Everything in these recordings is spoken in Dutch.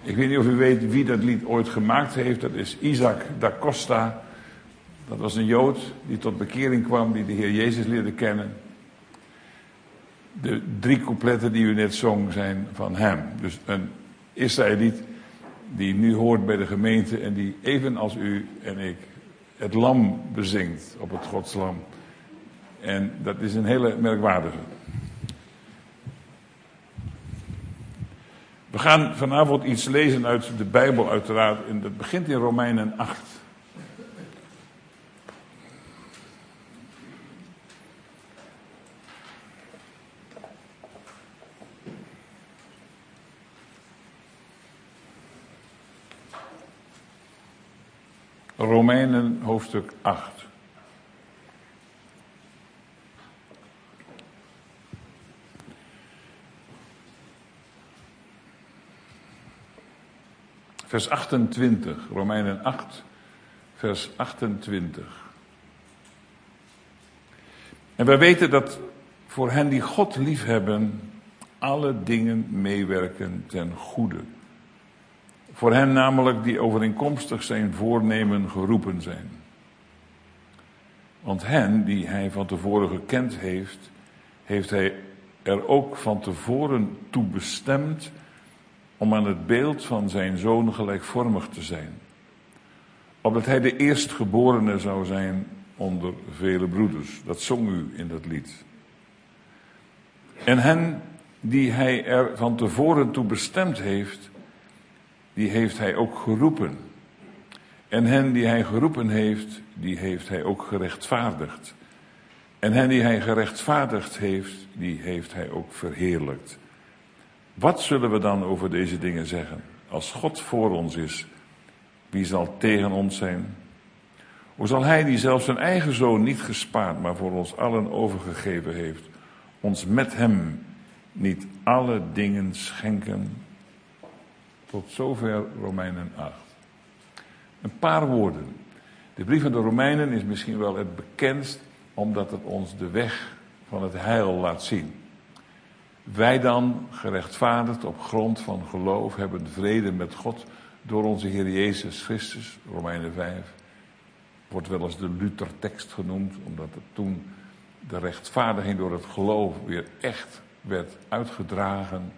Ik weet niet of u weet wie dat lied ooit gemaakt heeft. Dat is Isaac da Costa. Dat was een Jood die tot bekering kwam, die de Heer Jezus leerde kennen. De 3 coupletten die u net zong zijn van hem. Dus een Israëliet die nu hoort bij de gemeente en die evenals u en ik het lam bezingt op het Godslam. En dat is een hele merkwaardige. We gaan vanavond iets lezen uit de Bijbel uiteraard. En dat begint in Romeinen 8. Romeinen hoofdstuk 8. Vers 28, Romeinen 8, vers 28. En wij weten dat voor hen die God liefhebben, alle dingen meewerken ten goede. Voor hen namelijk die overeenkomstig zijn voornemen geroepen zijn. Want hen die hij van tevoren gekend heeft, heeft hij er ook van tevoren toe bestemd om aan het beeld van zijn zoon gelijkvormig te zijn. Opdat hij de eerstgeborene zou zijn onder vele broeders. Dat zong u in dat lied. En hen die hij er van tevoren toe bestemd heeft, die heeft hij ook geroepen. En hen die hij geroepen heeft, die heeft hij ook gerechtvaardigd. En hen die hij gerechtvaardigd heeft, die heeft hij ook verheerlijkt. Wat zullen we dan over deze dingen zeggen? Als God voor ons is, wie zal tegen ons zijn? Hoe zal hij die zelfs zijn eigen zoon niet gespaard, maar voor ons allen overgegeven heeft, ons met hem niet alle dingen schenken? Tot zover Romeinen 8. Een paar woorden. De brief aan de Romeinen is misschien wel het bekendst, omdat het ons de weg van het heil laat zien. Wij dan, gerechtvaardigd op grond van geloof, hebben vrede met God door onze Heer Jezus Christus, Romeinen 5. Wordt wel eens de Luther-tekst genoemd, omdat het toen de rechtvaardiging door het geloof weer echt werd uitgedragen.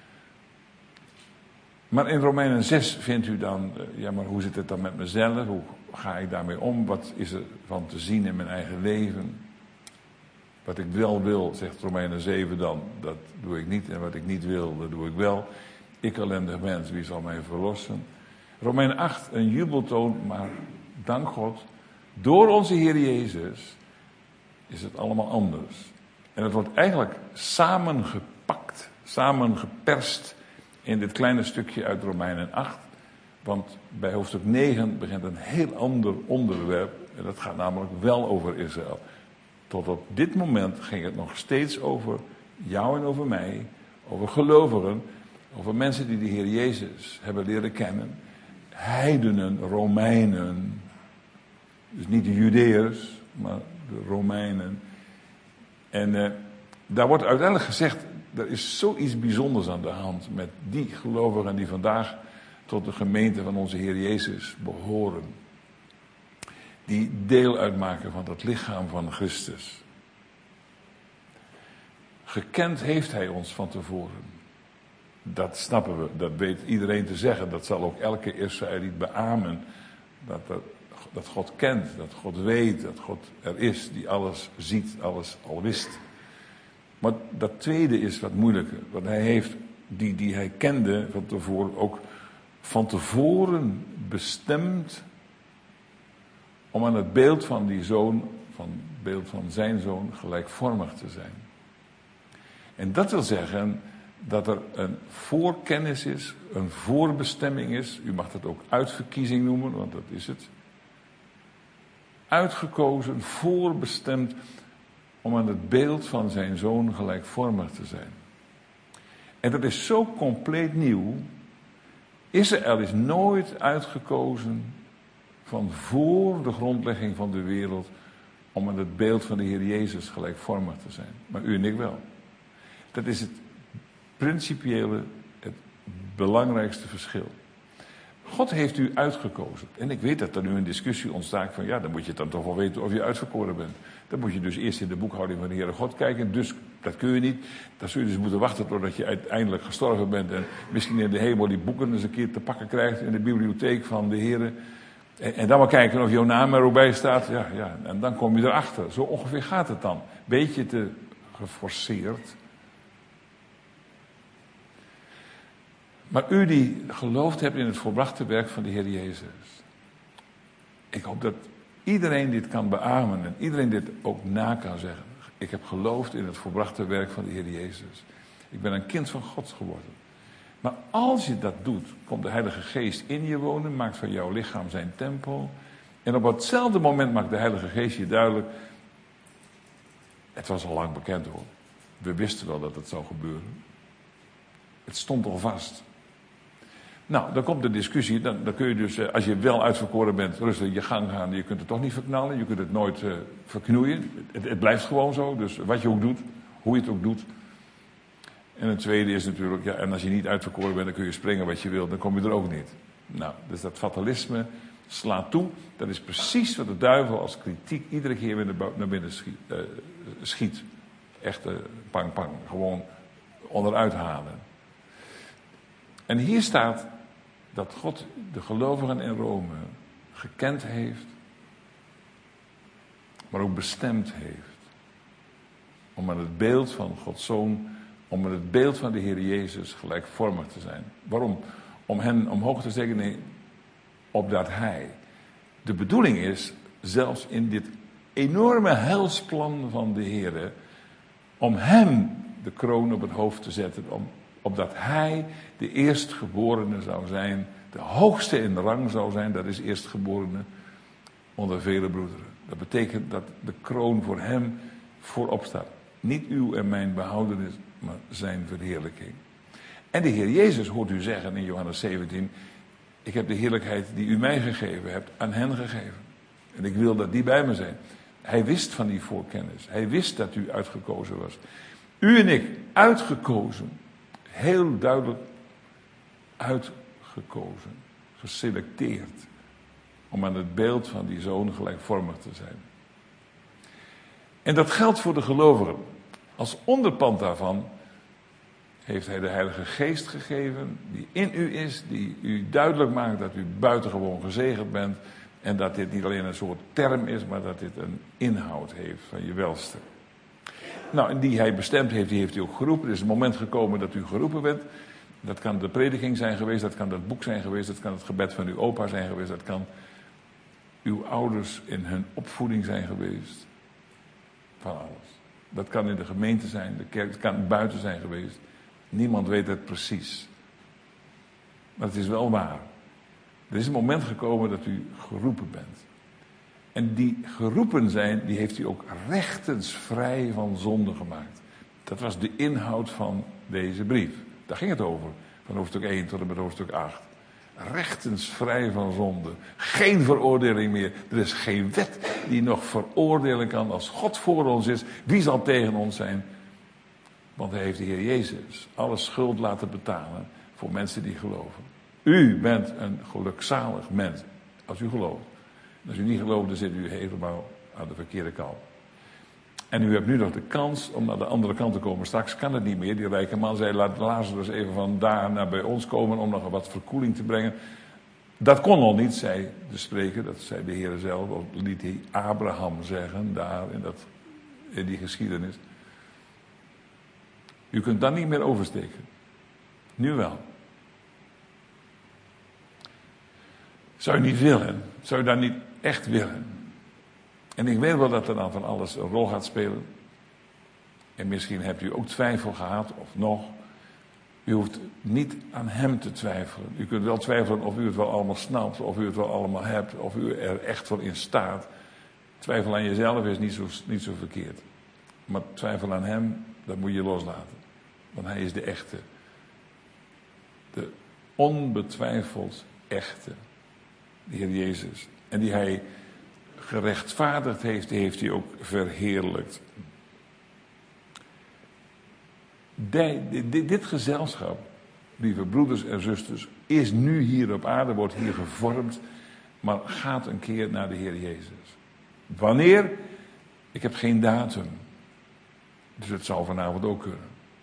Maar in Romeinen 6 vindt u dan, ja maar hoe zit het dan met mezelf? Hoe ga ik daarmee om? Wat is er van te zien in mijn eigen leven? Wat ik wel wil, zegt Romeinen 7 dan, dat doe ik niet. En wat ik niet wil, dat doe ik wel. Ik ellendig mens, wie zal mij verlossen? Romeinen 8, een jubeltoon, maar dank God, door onze Heer Jezus is het allemaal anders. En het wordt eigenlijk samengepakt, samengeperst in dit kleine stukje uit Romeinen 8. Want bij hoofdstuk 9 begint een heel ander onderwerp. En dat gaat namelijk wel over Israël. Tot op dit moment ging het nog steeds over jou en over mij. Over gelovigen. Over mensen die de Heer Jezus hebben leren kennen. Heidenen, Romeinen. Dus niet de Judeërs, maar de Romeinen. En daar wordt uiteindelijk gezegd, er is zoiets bijzonders aan de hand met die gelovigen die vandaag tot de gemeente van onze Heer Jezus behoren. Die deel uitmaken van het lichaam van Christus. Gekend heeft hij ons van tevoren. Dat snappen we, dat weet iedereen te zeggen. Dat zal ook elke Israëliet beamen. Dat God kent, dat God weet, dat God er is, die alles ziet, alles al wist. Maar dat tweede is wat moeilijker. Want hij heeft die hij kende van tevoren ook van tevoren bestemd om aan het beeld van die zoon, van het beeld van zijn zoon, gelijkvormig te zijn. En dat wil zeggen dat er een voorkennis is, een voorbestemming is. U mag dat ook uitverkiezing noemen, want dat is het. Uitgekozen, voorbestemd om aan het beeld van zijn zoon gelijkvormig te zijn. En dat is zo compleet nieuw. Israël is nooit uitgekozen van voor de grondlegging van de wereld om aan het beeld van de Heer Jezus gelijkvormig te zijn. Maar u en ik wel. Dat is het principiële, het belangrijkste verschil. God heeft u uitgekozen. En ik weet dat er nu een discussie ontstaat van, ja, dan moet je dan toch wel weten of je uitverkoren bent. Dan moet je dus eerst in de boekhouding van de Heere God kijken. Dus dat kun je niet. Dan zul je dus moeten wachten totdat je uiteindelijk gestorven bent. En misschien in de hemel die boeken eens een keer te pakken krijgt in de bibliotheek van de Heere. En dan maar kijken of jouw naam er ook bij staat. Ja, en dan kom je erachter. Zo ongeveer gaat het dan. Beetje te geforceerd. Maar u die geloofd hebt in het volbrachte werk van de Heer Jezus. Ik hoop dat iedereen dit kan beamen en iedereen dit ook na kan zeggen. Ik heb geloofd in het volbrachte werk van de Heer Jezus. Ik ben een kind van God geworden. Maar als je dat doet, komt de Heilige Geest in je wonen, maakt van jouw lichaam zijn tempel. En op hetzelfde moment maakt de Heilige Geest je duidelijk. Het was al lang bekend hoor. We wisten wel dat het zou gebeuren. Het stond al vast. Nou, dan komt de discussie, dan kun je dus, als je wel uitverkoren bent, rustig je gang gaan. Je kunt het toch niet verknallen, je kunt het nooit verknoeien. Het blijft gewoon zo, dus wat je ook doet, hoe je het ook doet. En het tweede is natuurlijk, ja, en als je niet uitverkoren bent, dan kun je springen wat je wilt, dan kom je er ook niet. Nou, dus dat fatalisme slaat toe. Dat is precies wat de duivel als kritiek iedere keer weer naar binnen schiet. Echt pang, gewoon onderuit halen. En hier staat dat God de gelovigen in Rome gekend heeft, maar ook bestemd heeft. Om aan het beeld van Gods Zoon, om aan het beeld van de Heer Jezus gelijkvormig te zijn. Waarom? Om hen omhoog te steken? Nee, opdat Hij. De bedoeling is, zelfs in dit enorme heilsplan van de Heer, om Hem de kroon op het hoofd te zetten, opdat Hij de eerstgeborene zou zijn, de hoogste in rang zou zijn, dat is eerstgeborene onder vele broederen. Dat betekent dat de kroon voor Hem voorop staat. Niet uw en mijn behoudenis, maar zijn verheerlijking. En de Heer Jezus hoort u zeggen in Johannes 17, ik heb de heerlijkheid die u mij gegeven hebt aan hen gegeven. En ik wil dat die bij me zijn. Hij wist van die voorkennis. Hij wist dat u uitgekozen was. U en ik, uitgekozen. Heel duidelijk uitgekozen. Geselecteerd. Om aan het beeld van die zoon gelijkvormig te zijn. En dat geldt voor de gelovigen. Als onderpand daarvan heeft hij de Heilige Geest gegeven, die in u is, die u duidelijk maakt dat u buitengewoon gezegend bent. En dat dit niet alleen een soort term is, maar dat dit een inhoud heeft van je welste. Nou, en die hij bestemd heeft, die heeft hij ook geroepen. Er is een moment gekomen dat u geroepen bent. Dat kan de prediking zijn geweest, dat kan het boek zijn geweest, dat kan het gebed van uw opa zijn geweest, dat kan uw ouders in hun opvoeding zijn geweest. Van alles. Dat kan in de gemeente zijn, de kerk, het kan buiten zijn geweest. Niemand weet het precies. Maar het is wel waar. Er is een moment gekomen dat u geroepen bent. En die geroepen zijn, die heeft u ook rechtensvrij van zonde gemaakt. Dat was de inhoud van deze brief. Daar ging het over. Van hoofdstuk 1 tot en met hoofdstuk 8. Rechtensvrij van zonde. Geen veroordeling meer. Er is geen wet die nog veroordelen kan. Als God voor ons is, wie zal tegen ons zijn? Want hij heeft de Heer Jezus alle schuld laten betalen voor mensen die geloven. U bent een gelukzalig mens als u gelooft. Als u niet gelooft, dan zit u helemaal aan de verkeerde kant. En u hebt nu nog de kans om naar de andere kant te komen. Straks kan het niet meer. Die rijke man zei, laat Lazarus even van daar naar bij ons komen om nog wat verkoeling te brengen. Dat kon al niet, zei de spreker, dat zei de Heer zelf, of liet hij Abraham zeggen, daar in die geschiedenis. U kunt dan niet meer oversteken. Nu wel. Zou je niet willen? Zou je dat niet echt willen? En ik weet wel dat er dan van alles een rol gaat spelen. En misschien hebt u ook twijfel gehad, of nog. U hoeft niet aan hem te twijfelen. U kunt wel twijfelen of u het wel allemaal snapt, of u het wel allemaal hebt, of u er echt voor in staat. Twijfel aan jezelf is niet zo verkeerd. Maar twijfel aan hem, dat moet je loslaten. Want hij is de echte. De onbetwijfeld echte. De Heer Jezus. En die hij gerechtvaardigd heeft, die heeft hij ook verheerlijkt. Dit gezelschap, lieve broeders en zusters, is nu hier op aarde, wordt hier gevormd, maar gaat een keer naar de Heer Jezus. Wanneer? Ik heb geen datum. Dus het zou vanavond ook kunnen.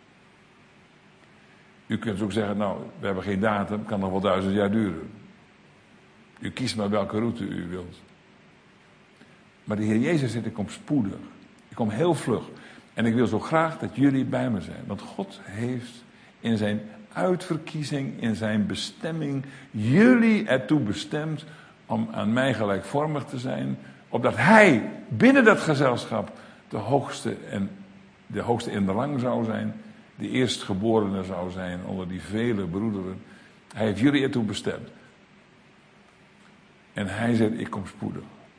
U kunt ook zeggen, nou, we hebben geen datum, kan nog wel 1000 jaar duren. U kiest maar welke route u wilt. Maar de Heer Jezus zegt, ik kom spoedig. Ik kom heel vlug. En ik wil zo graag dat jullie bij me zijn. Want God heeft in zijn uitverkiezing, in zijn bestemming, jullie ertoe bestemd om aan mij gelijkvormig te zijn. Opdat hij binnen dat gezelschap de hoogste in de rang zou zijn. De eerstgeborene zou zijn onder die vele broederen. Hij heeft jullie ertoe bestemd. En hij zegt, ik kom spoedig.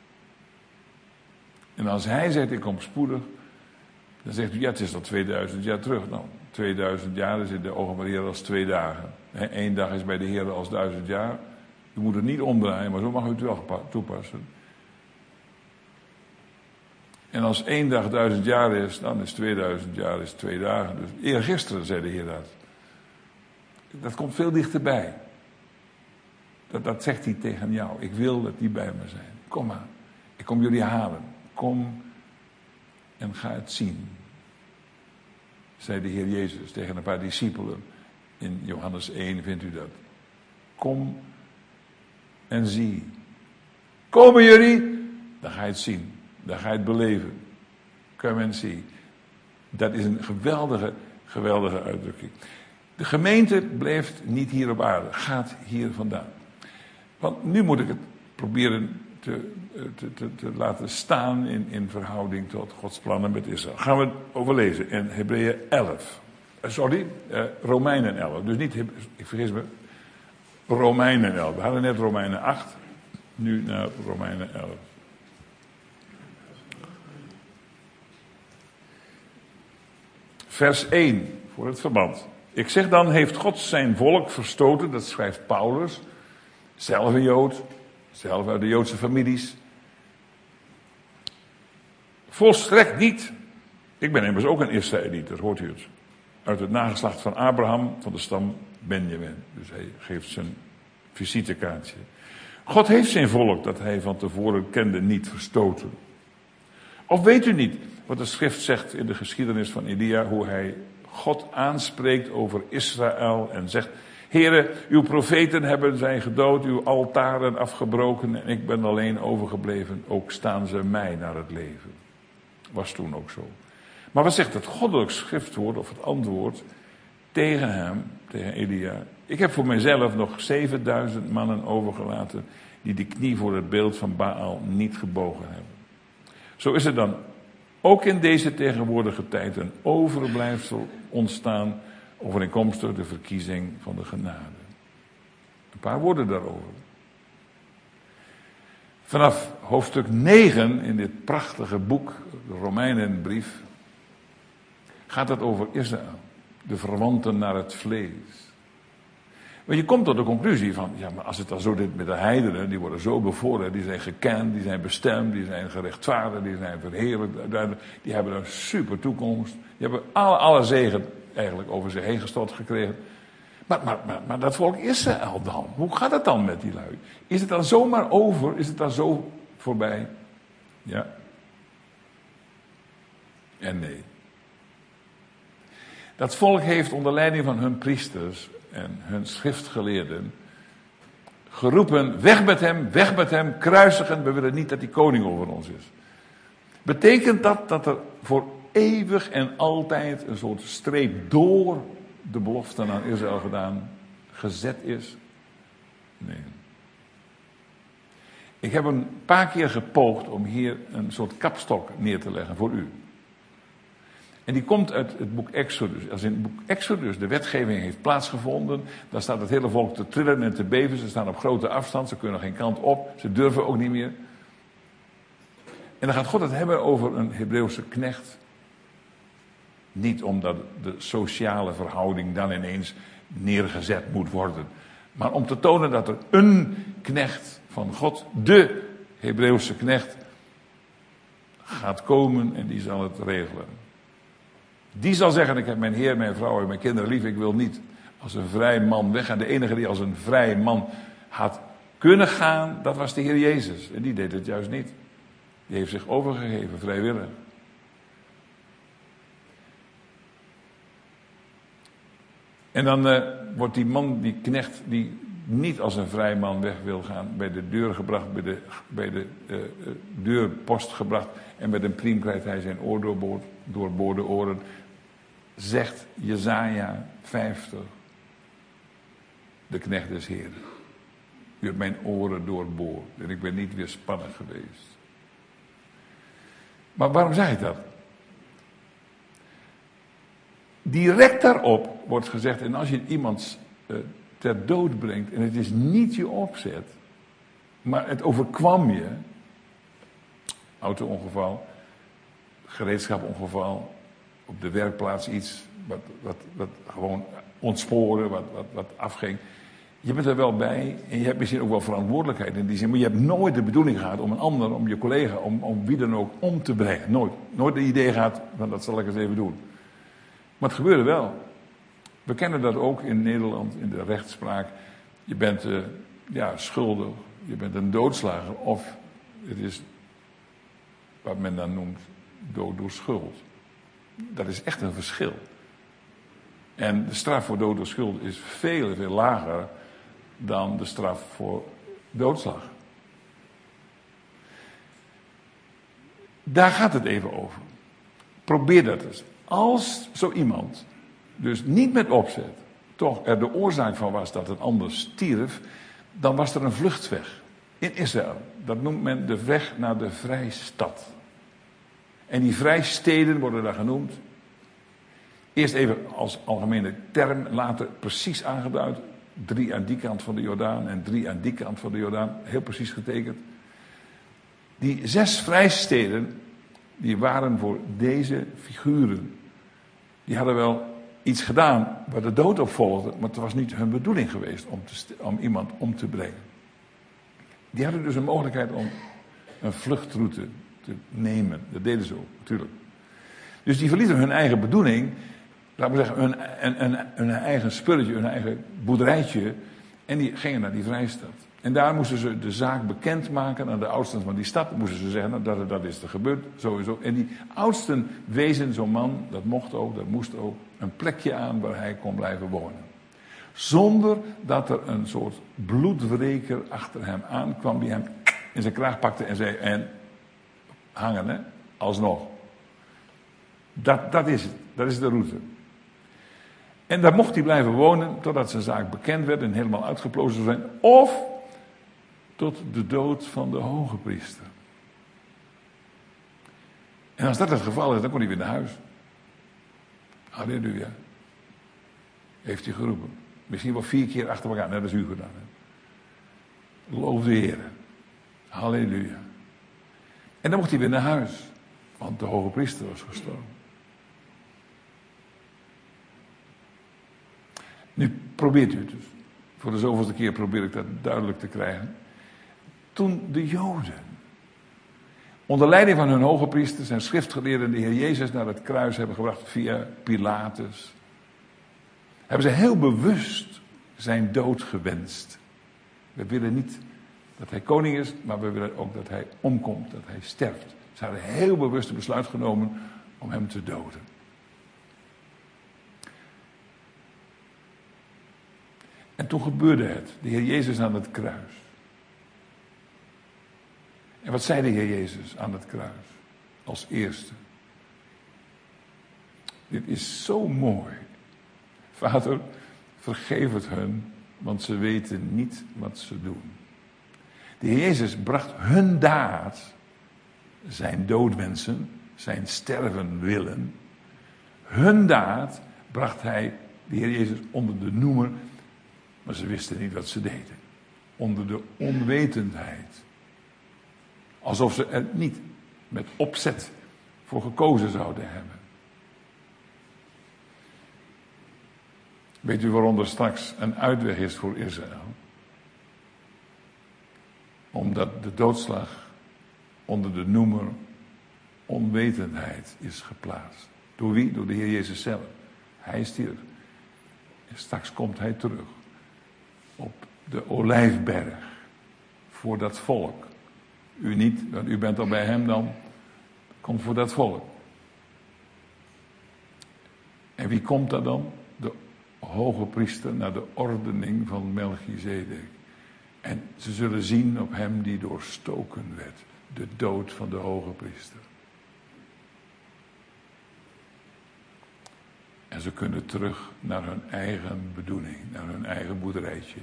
En als hij zegt, ik kom spoedig, dan zegt u, ja, het is al 2000 jaar terug. Nou, 2000 jaar is in de ogen van de Heer als 2 dagen. 1 dag is bij de Heer als 1000 jaar. U moet het niet omdraaien, maar zo mag u het wel toepassen. En als 1 dag 1000 jaar is, dan is 2000 jaar is 2 dagen. Dus eergisteren zei de Heer dat. Dat komt veel dichterbij. Dat zegt hij tegen jou. Ik wil dat die bij me zijn. Kom maar. Ik kom jullie halen. Kom en ga het zien. Zei de Heer Jezus tegen een paar discipelen. In Johannes 1 vindt u dat. Kom en zie. Komen jullie? Dan ga je het zien. Dan ga je het beleven. Come and see. Dat is een geweldige uitdrukking. De gemeente blijft niet hier op aarde. Gaat hier vandaan. Want nu moet ik het proberen te laten staan in verhouding tot Gods plannen met Israël. Gaan we het overlezen in Hebreeën 11. Romeinen 11. Dus niet, ik vergis me, Romeinen 11. We hadden net Romeinen 8. Nu naar Romeinen 11. Vers 1 voor het verband. Ik zeg dan, heeft God zijn volk verstoten, dat schrijft Paulus, zelf een Jood, zelf uit de Joodse families. Volstrekt niet. Ik ben immers ook een Israëliet, dat hoort u het. Uit het nageslacht van Abraham, van de stam Benjamin. Dus hij geeft zijn visitekaartje. God heeft zijn volk, dat hij van tevoren kende, niet verstoten. Of weet u niet wat de schrift zegt in de geschiedenis van Elia, hoe hij God aanspreekt over Israël en zegt, Heere, uw profeten zijn gedood, uw altaren afgebroken en ik ben alleen overgebleven, ook staan ze mij naar het leven. Was toen ook zo. Maar wat zegt het goddelijk schriftwoord of het antwoord tegen hem, tegen Elia? Ik heb voor mijzelf nog 7000 mannen overgelaten die de knie voor het beeld van Baal niet gebogen hebben. Zo is er dan ook in deze tegenwoordige tijd een overblijfsel ontstaan overeenkomstig de verkiezing van de genade. Een paar woorden daarover. Vanaf hoofdstuk 9 in dit prachtige boek, de Romeinenbrief, gaat het over Israël. De verwanten naar het vlees. Maar je komt tot de conclusie van, ja, maar als het dan zo zit met de heidenen, die worden zo bevoorrecht, die zijn gekend, die zijn bestemd, die zijn gerechtvaardigd, die zijn verheerlijkt, die hebben een super toekomst. Die hebben alle zegen eigenlijk over zich heen gestort gekregen. Maar dat volk Israël dan, hoe gaat het dan met die lui? Is het dan zomaar over? Is het dan zo voorbij? Ja. En nee. Dat volk heeft onder leiding van hun priesters en hun schriftgeleerden geroepen, weg met hem, kruisigen, we willen niet dat die koning over ons is. Betekent dat er voor eeuwig en altijd een soort streep door de beloften aan Israël gezet is? Nee. Ik heb een paar keer gepoogd om hier een soort kapstok neer te leggen voor u. En die komt uit het boek Exodus. Als in het boek Exodus de wetgeving heeft plaatsgevonden, dan staat het hele volk te trillen en te beven. Ze staan op grote afstand, ze kunnen geen kant op, ze durven ook niet meer. En dan gaat God het hebben over een Hebreeuwse knecht. Niet omdat de sociale verhouding dan ineens neergezet moet worden. Maar om te tonen dat er een knecht van God, de Hebreeuwse knecht, gaat komen en die zal het regelen. Die zal zeggen, ik heb mijn heer, mijn vrouw en mijn kinderen lief, ik wil niet als een vrij man weggaan. De enige die als een vrij man had kunnen gaan, dat was de Heer Jezus. En die deed het juist niet. Die heeft zich overgegeven, vrijwillig. En dan wordt die man, die knecht, die niet als een vrij man weg wil gaan, bij de deur gebracht, bij de deurpost gebracht. En met een priem krijgt hij zijn oor doorboorde oren. Zegt Jesaja 50. De knecht des Heeren. U hebt mijn oren doorboord en ik ben niet weerspannig geweest. Maar waarom zeg ik dat? Direct daarop wordt gezegd, en als je iemand ter dood brengt en het is niet je opzet, maar het overkwam je, auto-ongeval, gereedschapongeval, op de werkplaats iets wat gewoon ontsporen, wat afging. Je bent er wel bij en je hebt misschien ook wel verantwoordelijkheid in die zin, maar je hebt nooit de bedoeling gehad om een ander, om je collega, om wie dan ook om te brengen. Nooit. Nooit het idee gehad, van dat zal ik eens even doen. Maar het gebeurde wel. We kennen dat ook in Nederland, in de rechtspraak. Je bent schuldig, je bent een doodslager of het is wat men dan noemt dood door schuld. Dat is echt een verschil. En de straf voor dood door schuld is veel, veel lager dan de straf voor doodslag. Daar gaat het even over. Probeer dat eens. Als zo iemand, dus niet met opzet, toch er de oorzaak van was dat een ander stierf, dan was er een vluchtweg in Israël. Dat noemt men de weg naar de vrijstad. En die vrijsteden worden daar genoemd. Eerst even als algemene term, later precies aangeduid. 3 aan die kant van de Jordaan en 3 aan die kant van de Jordaan. Heel precies getekend. Die 6 vrijsteden, die waren voor deze figuren. Die hadden wel iets gedaan waar de dood op volgde, maar het was niet hun bedoeling geweest om iemand om te brengen. Die hadden dus een mogelijkheid om een vluchtroute te nemen. Dat deden ze ook, natuurlijk. Dus die verlieten hun eigen bedoeling, laten we zeggen, hun eigen spulletje, hun eigen boerderijtje, en die gingen naar die vrijstad. En daar moesten ze de zaak bekendmaken aan de oudsten van die stad. Moesten ze zeggen, nou, dat is er gebeurd, sowieso. En die oudsten wezen zo'n man, dat mocht ook, dat moest ook, een plekje aan waar hij kon blijven wonen. Zonder dat er een soort bloedwreker achter hem aankwam, die hem in zijn kraag pakte en zei, en hangen, hè, alsnog. Dat is het, dat is de route. En daar mocht hij blijven wonen, totdat zijn zaak bekend werd en helemaal uitgeplozen zou zijn. Of tot de dood van de hoge priester. En als dat het geval is, dan kon hij weer naar huis. Halleluja. Heeft hij geroepen. Misschien wel 4 keer achter elkaar, net als u gedaan hebt. Loof de Heer. Halleluja. En dan mocht hij weer naar huis. Want de hoge priester was gestorven. Nu probeert u het dus. Voor de zoveelste keer probeer ik dat duidelijk te krijgen. Toen de Joden, onder leiding van hun hoge priesters en schriftgeleerden, de Heer Jezus naar het kruis hebben gebracht via Pilatus, hebben ze heel bewust zijn dood gewenst. We willen niet dat hij koning is, maar we willen ook dat hij omkomt, dat hij sterft. Ze hadden heel bewust het besluit genomen om hem te doden. En toen gebeurde het. De Heer Jezus aan het kruis. En wat zei de Heer Jezus aan het kruis? Als eerste. Dit is zo mooi. Vader, vergeef het hun, want ze weten niet wat ze doen. De Heer Jezus bracht hun daad, zijn doodwensen, zijn sterven willen. Hun daad bracht hij, de Heer Jezus, onder de noemer, maar ze wisten niet wat ze deden. Onder de onwetendheid. Alsof ze er niet met opzet voor gekozen zouden hebben. Weet u waarom er straks een uitweg is voor Israël? Omdat de doodslag onder de noemer onwetendheid is geplaatst. Door wie? Door de Heer Jezus zelf. Hij stierf. En straks komt hij terug op de Olijfberg voor dat volk. U niet, want u bent al bij hem dan. Komt voor dat volk. En wie komt daar dan? De hoge priester naar de ordening van Melchizedek. En ze zullen zien op hem die doorstoken werd. De dood van de hoge priester. En ze kunnen terug naar hun eigen bedoeling, naar hun eigen boerderijtje.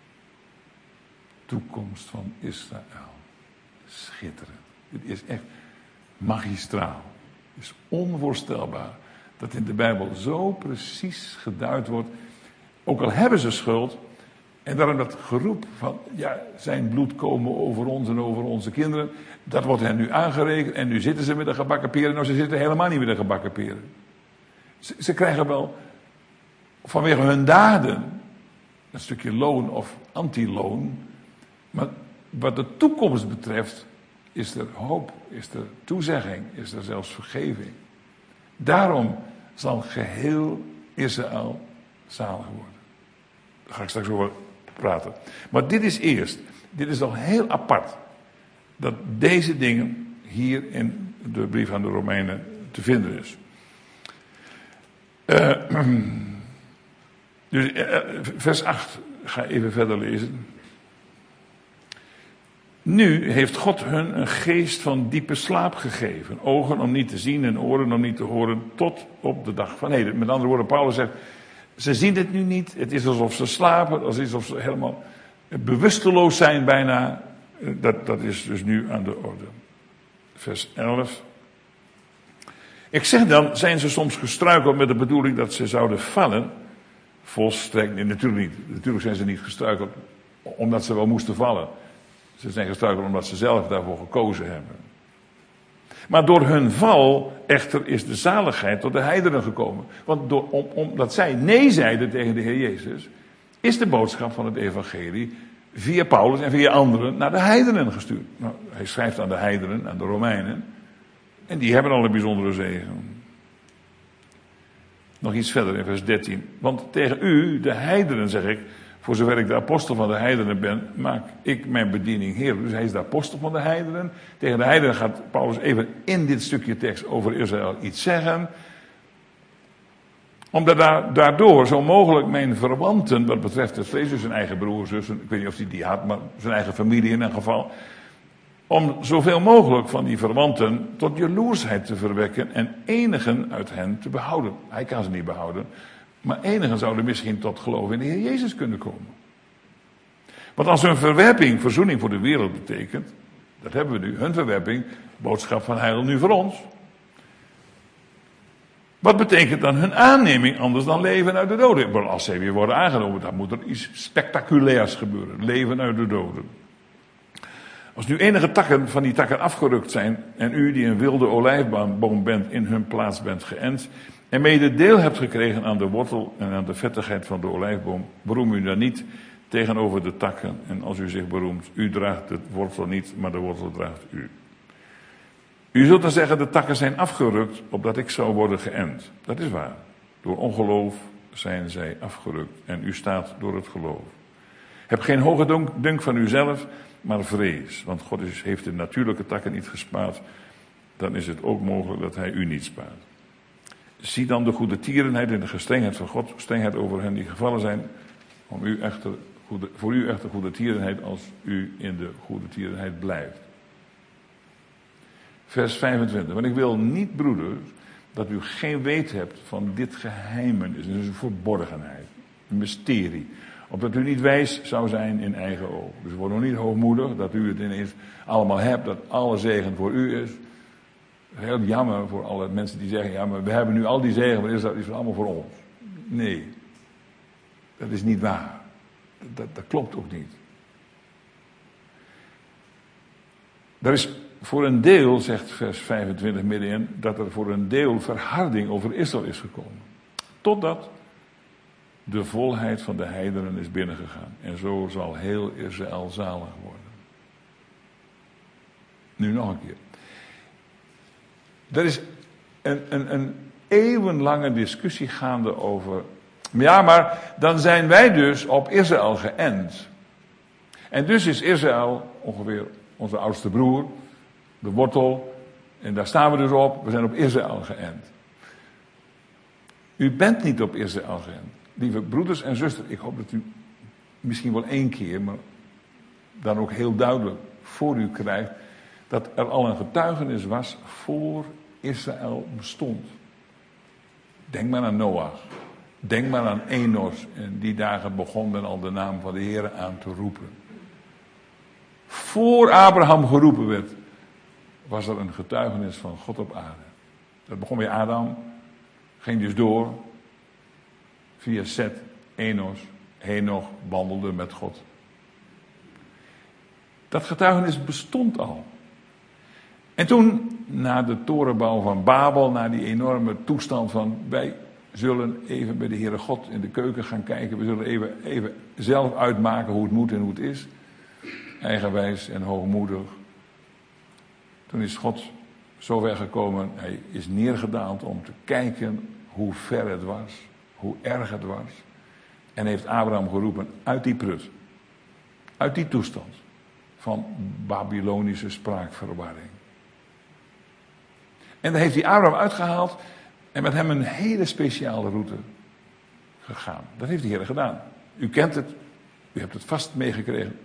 Toekomst van Israël. Schitterend. Het is echt magistraal. Het is onvoorstelbaar dat in de Bijbel zo precies geduid wordt. Ook al hebben ze schuld. En daarom dat geroep van, ja, zijn bloed komen over ons en over onze kinderen. Dat wordt hen nu aangerekend. En nu zitten ze met de gebakken peren. Nou, ze zitten helemaal niet met de gebakken peren. Ze krijgen wel vanwege hun daden een stukje loon of antiloon. Maar wat de toekomst betreft is er hoop, is er toezegging, is er zelfs vergeving. Daarom zal geheel Israël zalig worden. Daar ga ik straks over praten. Maar dit is eerst, dit is al heel apart, dat deze dingen hier in de brief aan de Romeinen te vinden is. Dus vers 8, ga even verder lezen. Nu heeft God hun een geest van diepe slaap gegeven. Ogen om niet te zien en oren om niet te horen tot op de dag van heden. Met andere woorden, Paulus zegt, ze zien het nu niet. Het is alsof ze slapen, alsof ze helemaal bewusteloos zijn bijna. Dat is dus nu aan de orde. Vers 11. Ik zeg dan, zijn ze soms gestruikeld met de bedoeling dat ze zouden vallen? Volstrekt niet, natuurlijk niet. Natuurlijk zijn ze niet gestruikeld omdat ze wel moesten vallen. Ze zijn gestruikeld omdat ze zelf daarvoor gekozen hebben. Maar door hun val echter is de zaligheid tot de heidenen gekomen. Want omdat zij nee zeiden tegen de Heer Jezus, is de boodschap van het evangelie via Paulus en via anderen naar de heidenen gestuurd. Nou, hij schrijft aan de heidenen, aan de Romeinen. En die hebben al een bijzondere zegen. Nog iets verder in vers 13. Want tegen u, de heidenen, zeg ik, voor zover ik de apostel van de heidenen ben, maak ik mijn bediening heer. Dus hij is de apostel van de heidenen. Tegen de heidenen gaat Paulus even in dit stukje tekst over Israël iets zeggen. Omdat daardoor zo mogelijk mijn verwanten, wat betreft het vlees, dus zijn eigen broers, zussen, ik weet niet of hij die had, maar zijn eigen familie in een geval, om zoveel mogelijk van die verwanten tot jaloersheid te verwekken en enigen uit hen te behouden. Hij kan ze niet behouden, maar enigen zouden misschien tot geloof in de Heer Jezus kunnen komen. Want als hun verwerping verzoening voor de wereld betekent, dat hebben we nu, hun verwerping, boodschap van heil nu voor ons. Wat betekent dan hun aanneming anders dan leven uit de doden? Maar als zij weer worden aangenomen, dan moet er iets spectaculairs gebeuren. Leven uit de doden. Als nu enige takken van die takken afgerukt zijn en u die een wilde olijfboom bent in hun plaats bent geënt en mede deel hebt gekregen aan de wortel en aan de vettigheid van de olijfboom, beroem u dan niet tegenover de takken. En als u zich beroemt, u draagt de wortel niet, maar de wortel draagt u. U zult dan zeggen, de takken zijn afgerukt, opdat ik zou worden geënt. Dat is waar. Door ongeloof zijn zij afgerukt en u staat door het geloof. Heb geen hoge dunk van uzelf, maar vrees. Want God heeft de natuurlijke takken niet gespaard. Dan is het ook mogelijk dat hij u niet spaart. Zie dan de goede tierenheid en de gestrengheid van God. Strengheid over hen die gevallen zijn. Voor u echter goede tierenheid als u in de goede tierenheid blijft. Vers 25. Want ik wil niet, broeders, dat u geen weet hebt van dit geheimenis. Dus een verborgenheid. Een mysterie. Opdat u niet wijs zou zijn in eigen ogen. Dus word nog niet hoogmoedig dat u het ineens allemaal hebt. Dat alle zegen voor u is. Heel jammer voor alle mensen die zeggen, ja, maar we hebben nu al die zegen, maar is dat allemaal voor ons? Nee. Dat is niet waar. Dat klopt ook niet. Er is voor een deel, zegt vers 25 middenin, dat er voor een deel verharding over Israël is gekomen. Totdat de volheid van de heidenen is binnengegaan. En zo zal heel Israël zalig worden. Nu nog een keer. Er is een eeuwenlange discussie gaande over Ja, maar dan zijn wij dus op Israël geënt. En dus is Israël ongeveer onze oudste broer, de wortel. En daar staan we dus op. We zijn op Israël geënt. U bent niet op Israël geënt. Lieve broeders en zusters, ik hoop dat u misschien wel 1 keer, maar dan ook heel duidelijk voor u krijgt, dat er al een getuigenis was voor Israël bestond. Denk maar aan Noach. Denk maar aan Enos. En die dagen begon men al de naam van de Heer aan te roepen. Voor Abraham geroepen werd, was er een getuigenis van God op aarde. Dat begon bij Adam. Ging dus door. Via Seth, Enos, Henoch wandelde met God. Dat getuigenis bestond al. En toen, na de torenbouw van Babel, na die enorme toestand van wij zullen even bij de Heere God in de keuken gaan kijken. We zullen even zelf uitmaken hoe het moet en hoe het is. Eigenwijs en hoogmoedig. Toen is God zo ver gekomen. Hij is neergedaald om te kijken hoe ver het was. Hoe erg het was. En heeft Abraham geroepen uit die prut. Uit die toestand. Van Babylonische spraakverwarring. En daar heeft hij Abraham uitgehaald. En met hem een hele speciale route gegaan. Dat heeft de Heer gedaan. U kent het. U hebt het vast meegekregen.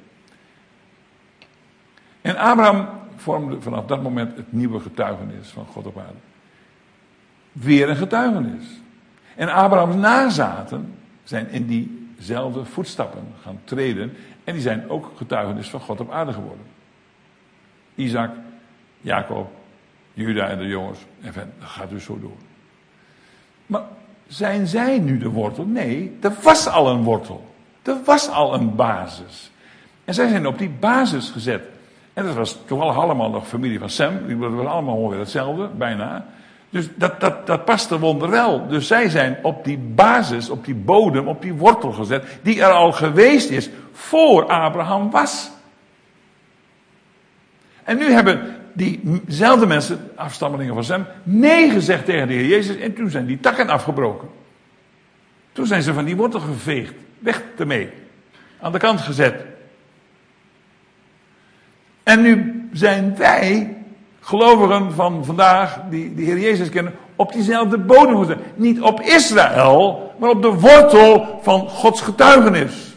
En Abraham vormde vanaf dat moment het nieuwe getuigenis van God op aarde. Weer een getuigenis. En Abrahams nazaten zijn in diezelfde voetstappen gaan treden. En die zijn ook getuigenis van God op aarde geworden. Isaac, Jacob, Juda en de jongens. En dat gaat dus zo door. Maar zijn zij nu de wortel? Nee, er was al een wortel. Er was al een basis. En zij zijn op die basis gezet. En dat was toevallig allemaal nog familie van Sem. Die waren allemaal ongeveer hetzelfde, bijna. Dus dat paste wonderwel. Dus zij zijn op die basis, op die bodem, op die wortel gezet. Die er al geweest is voor Abraham was. En nu hebben diezelfde mensen, afstammelingen van Sem, nee gezegd tegen de Heer Jezus. En toen zijn die takken afgebroken. Toen zijn ze van die wortel geveegd. Weg ermee. Aan de kant gezet. En nu zijn wij, gelovigen van vandaag, die de Heer Jezus kennen, op diezelfde bodem gezet. Niet op Israël, maar op de wortel van Gods getuigenis.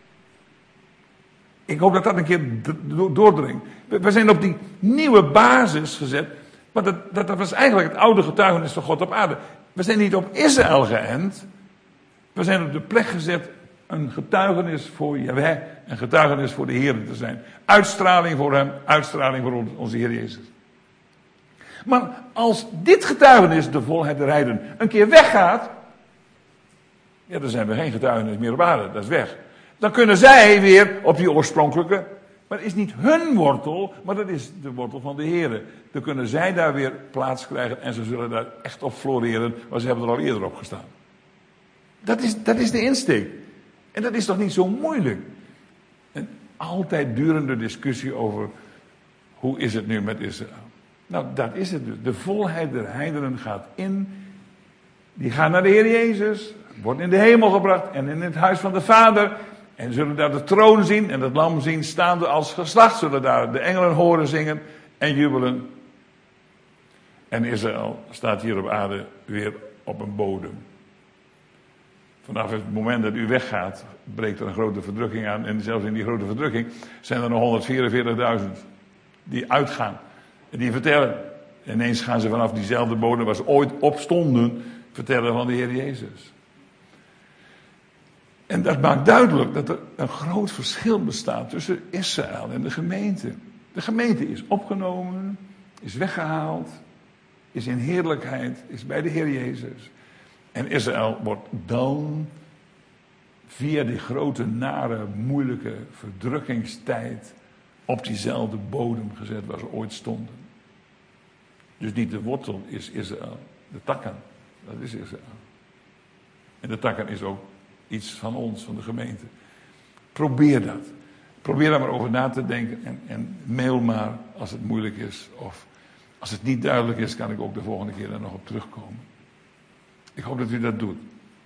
Ik hoop dat dat een keer doordringt. We zijn op die nieuwe basis gezet. Maar dat was eigenlijk het oude getuigenis van God op aarde. We zijn niet op Israël geënt. We zijn op de plek gezet een getuigenis voor Jahweh. Een getuigenis voor de Heer te zijn. Uitstraling voor hem. Uitstraling voor onze Heer Jezus. Maar als dit getuigenis, de volheid der heiden, een keer weggaat. Ja, dan zijn we geen getuigenis meer op aarde. Dat is weg. Dan kunnen zij weer op die oorspronkelijke. Maar het is niet hun wortel, maar dat is de wortel van de Heer. Dan kunnen zij daar weer plaats krijgen en ze zullen daar echt op floreren, maar ze hebben er al eerder op gestaan. Dat is de insteek. En dat is toch niet zo moeilijk? Een altijd durende discussie over hoe is het nu met Israël. Nou, dat is het dus. De volheid der heidenen gaat in. Die gaan naar de Heer Jezus, wordt in de hemel gebracht en in het huis van de Vader. En zullen daar de troon zien en het lam zien staande als geslacht. Zullen daar de engelen horen zingen en jubelen. En Israël staat hier op aarde weer op een bodem. Vanaf het moment dat u weggaat, breekt er een grote verdrukking aan. En zelfs in die grote verdrukking zijn er nog 144.000 die uitgaan. En die vertellen. Ineens gaan ze vanaf diezelfde bodem waar ze ooit op stonden, vertellen van de Heer Jezus. En dat maakt duidelijk dat er een groot verschil bestaat tussen Israël en de gemeente. De gemeente is opgenomen, is weggehaald, is in heerlijkheid, is bij de Heer Jezus. En Israël wordt dan via die grote, nare, moeilijke verdrukkingstijd op diezelfde bodem gezet waar ze ooit stonden. Dus niet de wortel is Israël, de takken, dat is Israël. En de takken is ook iets van ons, van de gemeente. Probeer dat. Probeer daar maar over na te denken en mail maar als het moeilijk is. Of als het niet duidelijk is, kan ik ook de volgende keer er nog op terugkomen. Ik hoop dat u dat doet.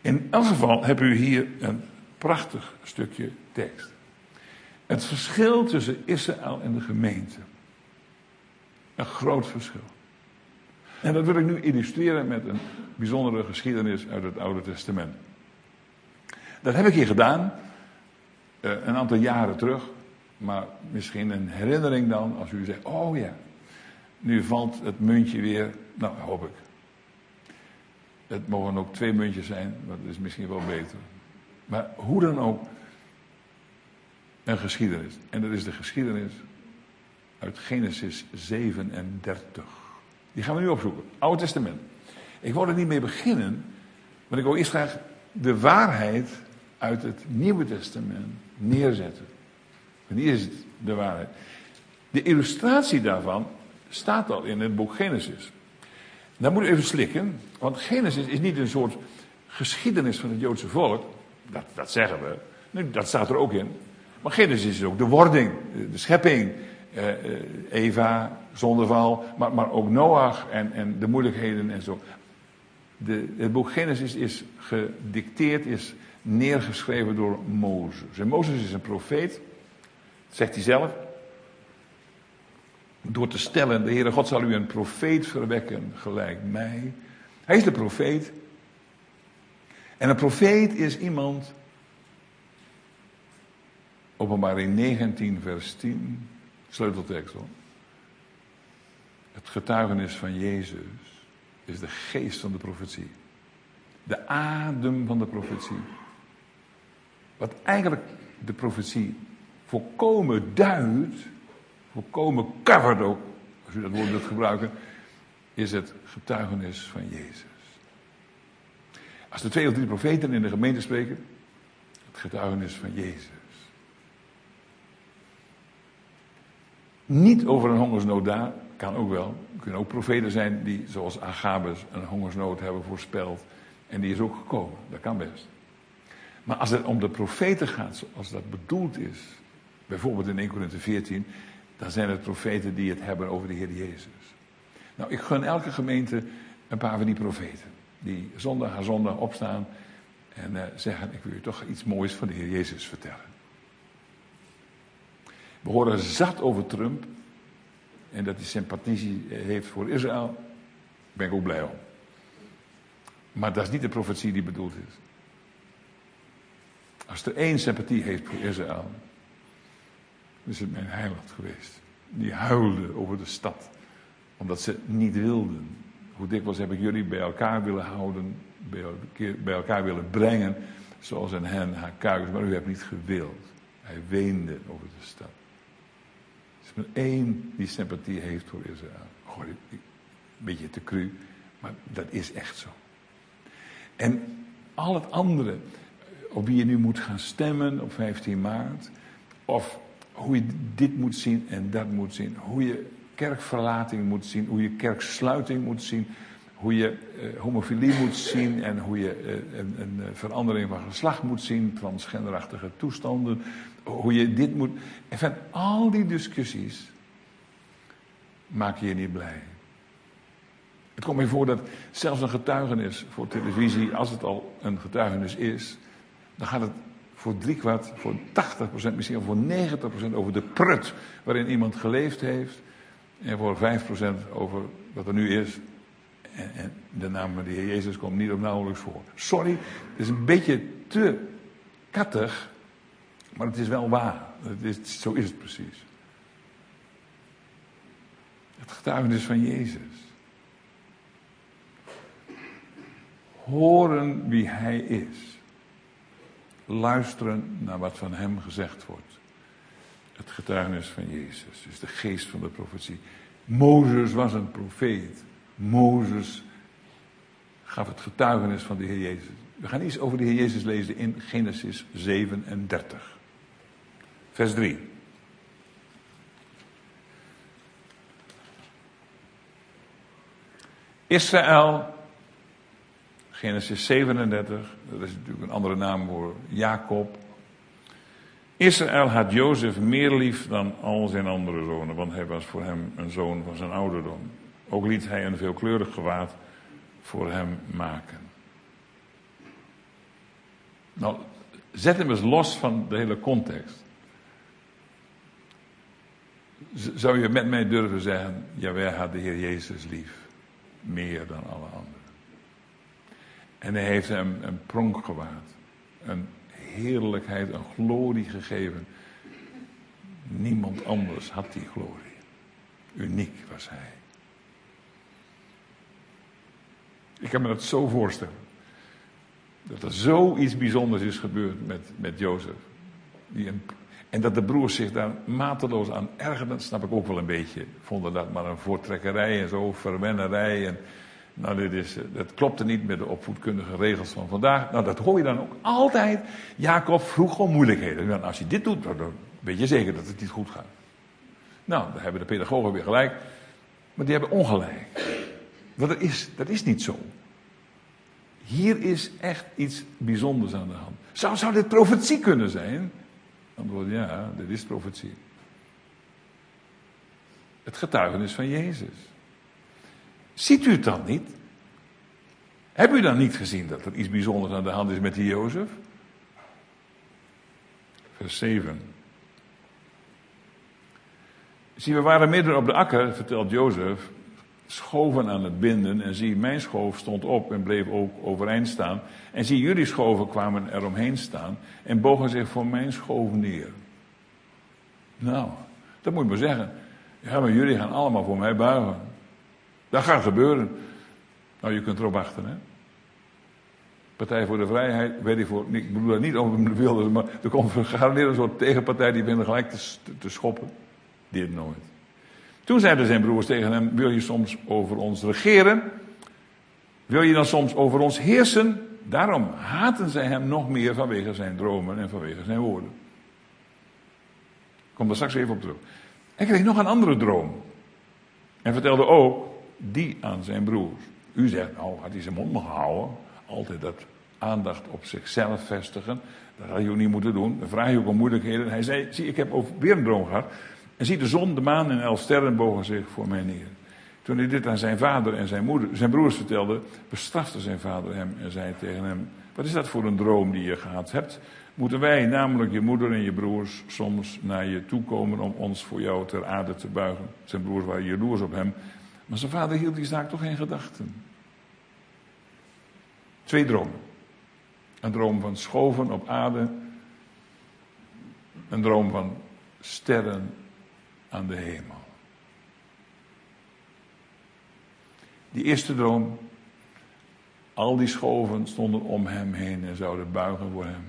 In elk geval heb u hier een prachtig stukje tekst. Het verschil tussen Israël en de gemeente. Een groot verschil. En dat wil ik nu illustreren met een bijzondere geschiedenis uit het Oude Testament. Dat heb ik hier gedaan, een aantal jaren terug. Maar misschien een herinnering dan, als u zegt, oh ja, nu valt het muntje weer, nou hoop ik. Het mogen ook 2 muntjes zijn, maar dat is misschien wel beter. Maar hoe dan ook, een geschiedenis. En dat is de geschiedenis uit Genesis 37. Die gaan we nu opzoeken. Oude Testament. Ik wil er niet mee beginnen, want ik wil eerst graag de waarheid uit het Nieuwe Testament neerzetten. En hier is het de waarheid. De illustratie daarvan staat al in het boek Genesis. Dan moet u even slikken, want Genesis is niet een soort geschiedenis van het Joodse volk. Dat zeggen we. Nu, dat staat er ook in. Maar Genesis is ook de wording, de schepping. Eva, zondeval, maar ook Noach en de moeilijkheden en zo. Het boek Genesis is gedicteerd, is neergeschreven door Mozes. En Mozes is een profeet, zegt hij zelf. Door te stellen, de Heere God zal u een profeet verwekken, gelijk mij. Hij is de profeet. En een profeet is iemand, Openbaring 19 vers 10, sleuteltekst hoor. Het getuigenis van Jezus is de geest van de profetie. De adem van de profetie. Wat eigenlijk de profetie volkomen duidt, volkomen covert ook, als u dat woord wilt gebruiken, is het getuigenis van Jezus. Als de 2 of 3 profeten in de gemeente spreken, het getuigenis van Jezus. Niet over een hongersnood daar, kan ook wel. Er kunnen ook profeten zijn die, zoals Agabus, een hongersnood hebben voorspeld. En die is ook gekomen, dat kan best. Maar als het om de profeten gaat, zoals dat bedoeld is, bijvoorbeeld in 1 Korinthe 14, dan zijn het profeten die het hebben over de Heer Jezus. Nou, ik gun elke gemeente een paar van die profeten. Die zondag aan zondag opstaan en zeggen, ik wil u toch iets moois van de Heer Jezus vertellen. We horen zat over Trump. En dat hij sympathie heeft voor Israël. Daar ben ik ook blij om. Maar dat is niet de profetie die bedoeld is. Als er 1 sympathie heeft voor Israël, is het mijn heiland geweest. Die huilde over de stad. Omdat ze niet wilden. Hoe dikwijls heb ik jullie bij elkaar willen houden. Bij elkaar willen brengen. Zoals een hen haar kuikens. Maar u hebt niet gewild. Hij weende over de stad. Er is maar 1 die sympathie heeft voor Israël. Goh, een beetje te cru. Maar dat is echt zo. En al het andere. Op wie je nu moet gaan stemmen op 15 maart. Of hoe je dit moet zien en dat moet zien. Hoe je kerkverlating moet zien. Hoe je kerksluiting moet zien. Hoe je homofilie moet zien. En hoe je een verandering van geslacht moet zien. Transgenderachtige toestanden. Hoe je dit moet. En van al die discussies maak je niet blij. Het komt mij voor dat zelfs een getuigenis voor televisie, als het al een getuigenis is, dan gaat het voor 3/4, voor 80%, misschien voor 90% over de prut waarin iemand geleefd heeft. En voor 5% over wat er nu is. En de naam van de Heer Jezus komt niet of nauwelijks voor. Sorry, het is een beetje te kattig, maar het is wel waar. Zo is het precies. Het getuigenis van Jezus. Horen wie hij is. Luisteren naar wat van hem gezegd wordt. Het getuigenis van Jezus. Dus de geest van de profetie. Mozes was een profeet. Mozes gaf het getuigenis van de Heer Jezus. We gaan iets over de Heer Jezus lezen in Genesis 37. Vers 3. Israël, Genesis 37, dat is natuurlijk een andere naam voor Jacob. Israël had Jozef meer lief dan al zijn andere zonen, want hij was voor hem een zoon van zijn ouderdom. Ook liet hij een veelkleurig gewaad voor hem maken. Nou, zet hem eens los van de hele context. Zou je met mij durven zeggen, wij had de Heer Jezus lief. Meer dan alle anderen. En hij heeft hem een pronk gewaard. Een heerlijkheid, een glorie gegeven. Niemand anders had die glorie. Uniek was hij. Ik kan me dat zo voorstellen. Dat er zoiets bijzonders is gebeurd met Jozef. En dat de broers zich daar mateloos aan ergerden, snap ik ook wel een beetje. Vonden dat maar een voortrekkerij en zo, verwennerij. En, dat klopte niet met de opvoedkundige regels van vandaag. Nou, dat hoor je dan ook altijd. Jacob vroeg om moeilijkheden. En als je dit doet, dan weet je zeker dat het niet goed gaat. Nou, dan hebben de pedagogen weer gelijk. Maar die hebben ongelijk. Want dat is niet zo. Hier is echt iets bijzonders aan de hand. Zou dit profetie kunnen zijn? Antwoord, ja, dit is profetie. Het getuigenis van Jezus. Ziet u het dan niet? Hebt u dan niet gezien dat er iets bijzonders aan de hand is met die Jozef? Vers 7. Zie, we waren midden op de akker, vertelt Jozef, schoven aan het binden. En zie, mijn schoof stond op en bleef ook overeind staan. En zie, jullie schoven kwamen eromheen staan en bogen zich voor mijn schoof neer. Nou, dat moet je maar zeggen. Ja, maar jullie gaan allemaal voor mij buigen. Dat gaat gebeuren. Nou, je kunt erop wachten, hè. Partij voor de Vrijheid, weet ik voor, ik bedoel dat niet over de wilde, maar er komt gegarandeerd een soort tegenpartij die begint gelijk te schoppen. Dit nooit. Toen zeiden zijn broers tegen hem, wil je soms over ons regeren? Wil je dan soms over ons heersen? Daarom haten zij hem nog meer vanwege zijn dromen en vanwege zijn woorden. Ik kom daar straks even op terug. Hij kreeg nog een andere droom. En vertelde ook die aan zijn broers. U zegt, nou had hij zijn mond mogen houden. Altijd dat aandacht op zichzelf vestigen. Dat had hij ook niet moeten doen. Dan vraag je ook om moeilijkheden. Hij zei, zie, ik heb weer een droom gehad. En zie, de zon, de maan en 11 sterren bogen zich voor mij neer. Toen hij dit aan zijn vader en zijn broers vertelde, bestrafte zijn vader hem en zei tegen hem, wat is dat voor een droom die je gehad hebt? Moeten wij, namelijk je moeder en je broers, soms naar je toe komen om ons voor jou ter aarde te buigen? Zijn broers waren jaloers op hem, maar zijn vader hield die zaak toch in gedachten. 2 dromen. Een droom van schoven op aarde. Een droom van sterren aan de hemel. Die eerste droom. Al die schoven stonden om hem heen en zouden buigen voor hem.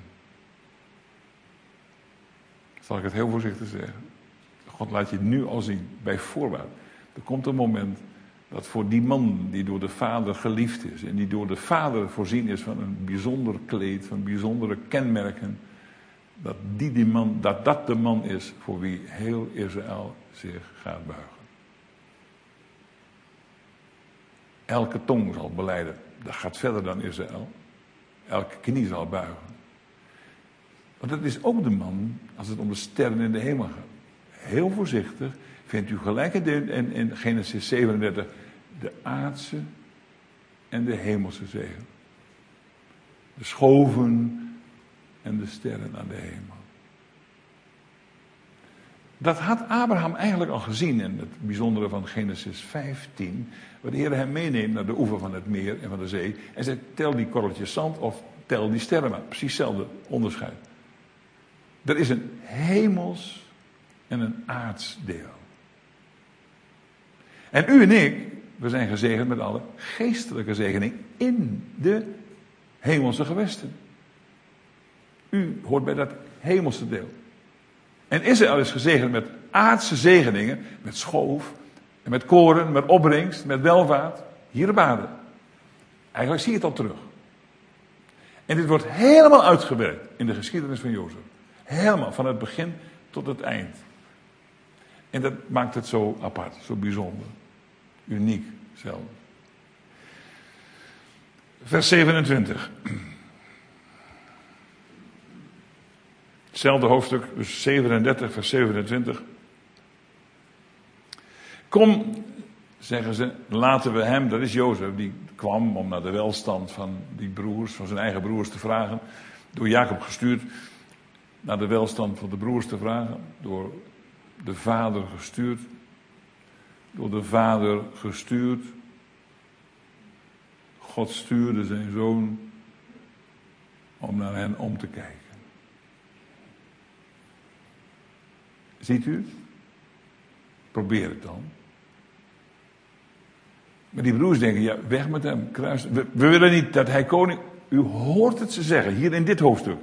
Zal ik het heel voorzichtig zeggen. God laat je het nu al zien, bij voorbaat. Er komt een moment dat voor die man die door de Vader geliefd is en die door de Vader voorzien is van een bijzonder kleed, van bijzondere kenmerken, dat de man is voor wie heel Israël zich gaat buigen. Elke tong zal belijden, dat gaat verder dan Israël. Elke knie zal buigen. Want dat is ook de man als het om de sterren in de hemel gaat. Heel voorzichtig vindt u gelijk in Genesis 37 de aardse en de hemelse zegen. De schoven en de sterren aan de hemel. Dat had Abraham eigenlijk al gezien in het bijzondere van Genesis 15. Waar de Heer hem meeneemt naar de oever van het meer en van de zee. En zegt, tel die korreltjes zand of tel die sterren maar. Precies hetzelfde onderscheid. Er is een hemels en een aards deel. En u en ik, we zijn gezegend met alle geestelijke zegening in de hemelse gewesten. U hoort bij dat hemelse deel. En Israël is gezegend met aardse zegeningen, met schoof, en met koren, met opbrengst, met welvaart, hier op aarde. Eigenlijk zie je het al terug. En dit wordt helemaal uitgewerkt in de geschiedenis van Jozef. Helemaal, van het begin tot het eind. En dat maakt het zo apart, zo bijzonder. Uniek zelf. Vers 27. Hetzelfde hoofdstuk, dus 37, vers 27. Kom, zeggen ze, laten we hem, dat is Jozef, die kwam om naar de welstand van die broers, van zijn eigen broers te vragen. Door Jacob gestuurd naar de welstand van de broers te vragen. Door de vader gestuurd. Door de vader gestuurd. God stuurde zijn zoon om naar hen om te kijken. Ziet u? Probeer het dan. Maar die broers denken, ja, weg met hem, kruis. We willen niet dat hij koning... U hoort het ze zeggen, hier in dit hoofdstuk.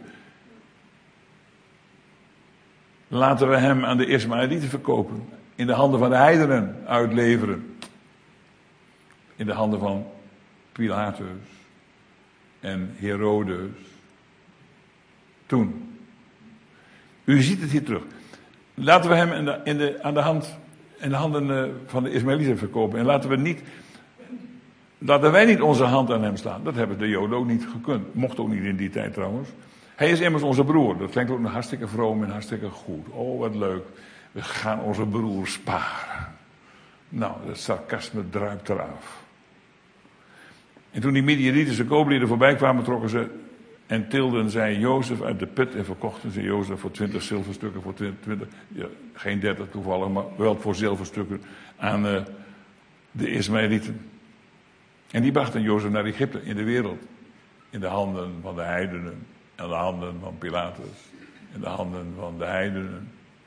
Laten we hem aan de Ismaëlieten verkopen. In de handen van de heidenen uitleveren. In de handen van Pilatus en Herodes. Toen. U ziet het hier terug. Laten we hem in de handen van de Ismaëlieten verkopen. En laten wij niet onze hand aan hem slaan. Dat hebben de Joden ook niet gekund. Mocht ook niet in die tijd trouwens. Hij is immers onze broer. Dat klinkt ook nog hartstikke vroom en hartstikke goed. Oh, wat leuk. We gaan onze broer sparen. Nou, dat sarcasme druipt eraf. En toen die Midianitische kooplieden voorbij kwamen, trokken ze en tilden zij Jozef uit de put en verkochten ze Jozef voor 20 zilverstukken, voor 20, ja, geen 30 toevallig, maar wel voor zilverstukken aan de Ismaëlieten. En die brachten Jozef naar Egypte, in de wereld. In de handen van de heidenen, in de handen van Pilatus, in de handen van de heidenen.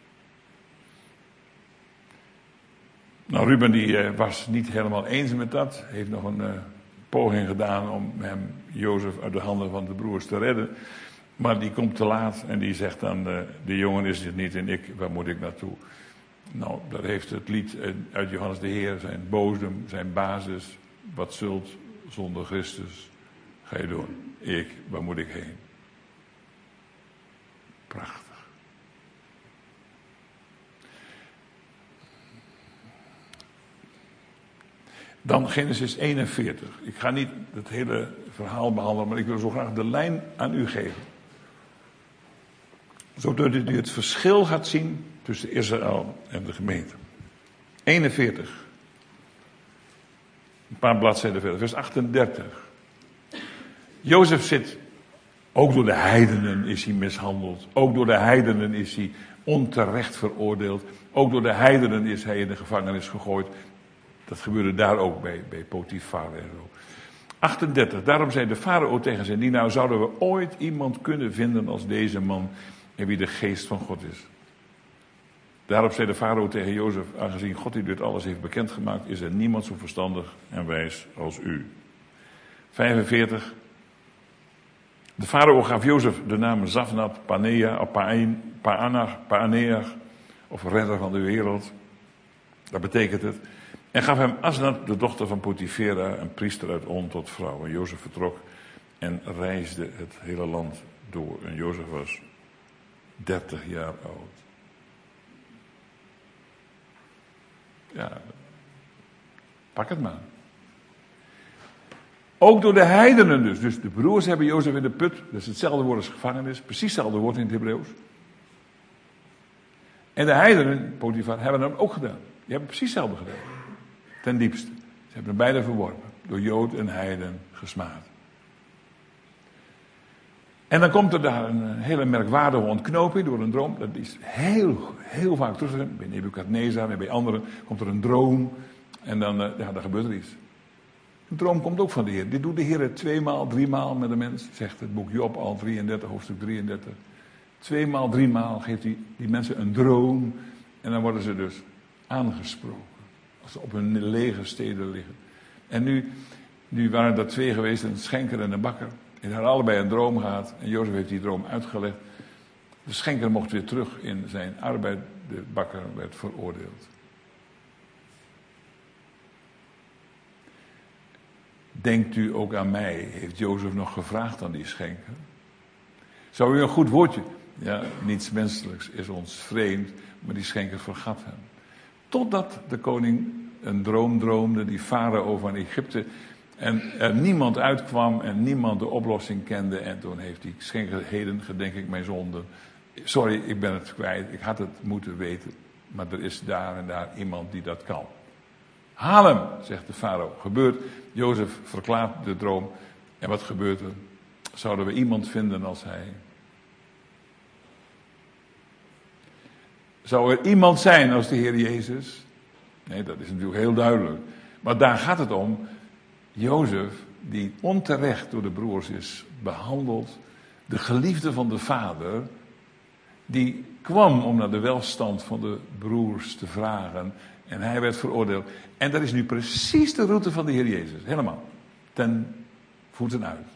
Nou, Ruben die was niet helemaal eens met dat, heeft nog een poging gedaan om hem, Jozef, uit de handen van de broers te redden. Maar die komt te laat en die zegt dan, de jongen is het niet en waar moet ik naartoe? Nou, dat heeft het lied uit Johannes de Heer, zijn bodem, zijn basis. Wat zult zonder Christus ga je doen? Waar moet ik heen? Prachtig. Dan Genesis 41. Ik ga niet het hele verhaal behandelen, maar ik wil zo graag de lijn aan u geven. Zodat u het verschil gaat zien tussen Israël en de gemeente. 41. Een paar bladzijden verder, vers 38. Jozef zit, ook door de heidenen is hij mishandeld. Ook door de heidenen is hij onterecht veroordeeld. Ook door de heidenen is hij in de gevangenis gegooid. Dat gebeurde daar ook bij Potifar en zo. 38. Daarom zei de farao tegen zijn dienaar: zouden we ooit iemand kunnen vinden als deze man, in wie de geest van God is? Daarop zei de farao tegen Jozef: aangezien God u dit alles heeft bekendgemaakt, is er niemand zo verstandig en wijs als u. 45. De farao gaf Jozef de namen Zafnat, Paaneach, of redder van de wereld. Dat betekent het. En gaf hem Asnat, de dochter van Potifera, een priester uit On, tot vrouw. En Jozef vertrok en reisde het hele land door. En Jozef was 30 jaar oud. Ja, pak het maar. Ook door de heidenen dus. Dus de broers hebben Jozef in de put. Dat is hetzelfde woord als gevangenis. Precies hetzelfde woord in het Hebreeuws. En de heidenen, Potifar, hebben hem ook gedaan. Die hebben precies hetzelfde gedaan. Ten diepste. Ze hebben hem beide verworpen. Door Jood en heiden gesmaad. En dan komt er daar een hele merkwaardige ontknoping door een droom. Dat is heel vaak terug. Bij Nebukadnezar en bij anderen komt er een droom. En dan gebeurt er iets. Een droom komt ook van de Heer. Dit doet de Heer 2 maal, 3 maal met een mens. Zegt het boek Job al 33, hoofdstuk 33. 2 maal, 3 maal geeft hij die mensen een droom. En dan worden ze dus aangesproken. Als ze op hun lege steden liggen. En nu waren er 2 geweest, een schenker en een bakker. En hadden allebei een droom gehad. En Jozef heeft die droom uitgelegd. De schenker mocht weer terug in zijn arbeid. De bakker werd veroordeeld. Denkt u ook aan mij? Heeft Jozef nog gevraagd aan die schenker? Zou u een goed woordje? Ja, niets menselijks is ons vreemd. Maar die schenker vergat hem. Totdat de koning een droom droomde. Die farao van Egypte. En er niemand uitkwam en niemand de oplossing kende. En toen heeft die schenker: heden gedenk ik mijn zonde. Sorry, ik ben het kwijt. Ik had het moeten weten. Maar er is daar en daar iemand die dat kan. Haal hem, zegt de farao. Gebeurt. Jozef verklaart de droom. En wat gebeurt er? zouden we iemand vinden als hij? Zou er iemand zijn als de Heer Jezus? Nee, dat is natuurlijk heel duidelijk. Maar daar gaat het om. Jozef, die onterecht door de broers is behandeld, de geliefde van de vader, die kwam om naar de welstand van de broers te vragen en hij werd veroordeeld. En dat is nu precies de route van de Heer Jezus, helemaal, ten voeten uit.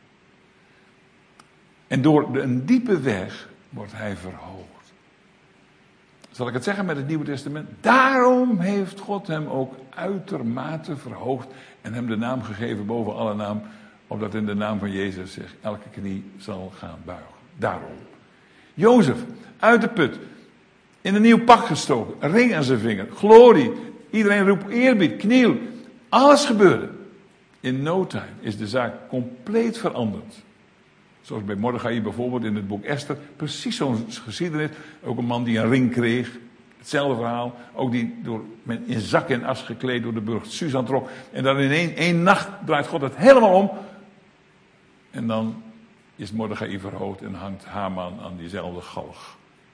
En door een diepe weg wordt hij verhoogd. Zal ik het zeggen met het Nieuwe Testament? Daarom heeft God hem ook uitermate verhoogd en hem de naam gegeven boven alle naam, opdat in de naam van Jezus zich elke knie zal gaan buigen. Daarom. Jozef, uit de put, in een nieuw pak gestoken, een ring aan zijn vinger, glorie, iedereen roept eerbied, kniel, alles gebeurde. In no time is de zaak compleet veranderd. Zoals bij Mordechai bijvoorbeeld in het boek Esther. Precies zo'n geschiedenis. Ook een man die een ring kreeg. Hetzelfde verhaal. Ook die in zak en as gekleed door de burcht Susan trok. En dan in één nacht draait God het helemaal om. En dan is Mordechai verhoogd en hangt Haman aan diezelfde galg.